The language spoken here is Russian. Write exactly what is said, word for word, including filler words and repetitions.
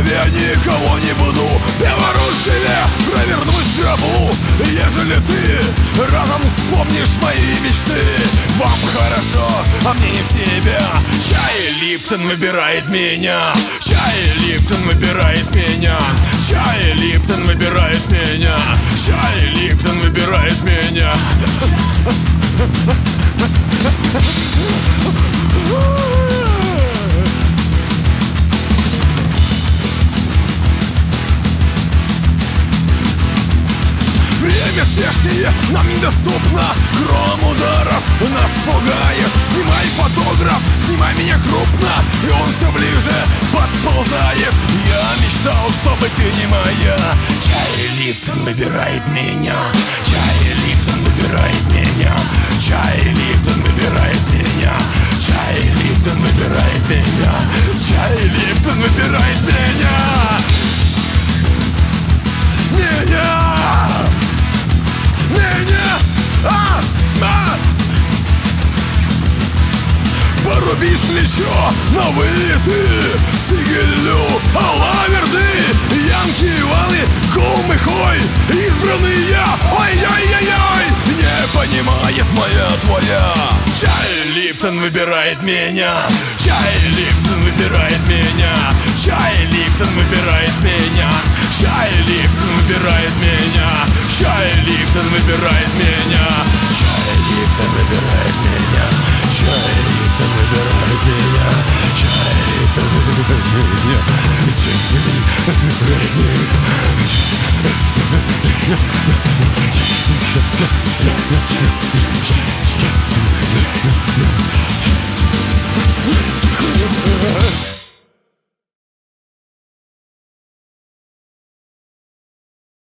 я никого не буду Белоруссия, провернусь в гробу. Ежели ты разом вспомнишь мои мечты. Вам хорошо, а мне не в себя. Чай Липтон выбирает меня. Чай Липтон выбирает меня. Чай Липтон выбирает меня. Чай Липтон выбирает меня. Время здешнее нам недоступно. Гром ударов нас пугает. Снимай, фотограф, снимай меня крупно. И он все ближе подползает. Я мечтал, чтобы ты не моя. Чай Липтон выбирает меня. Чай Липтон выбирает меня. Чай Липтон выбирает меня. Чай Липтон выбирает меня. Чай Липтон выбирает меня. Меня! Меня! А! А! Поруби с плечо на вылеты. Сигелю, алаверды, янки, валы, кум и хой. Избранные, ой-ой-ой-ой. Не понимает моя твоя. Чай Липтон выбирает меня. Чай Липтон выбирает меня. Чай Липтон выбирает меня. Чай Липтон выбирает меня. Чай Липтон выбирает меня. Чай Липтон выбирает меня. Чай Липтон выбирает меня. Чай Липтон выбирает меня. Чай Липтон выбирает меня.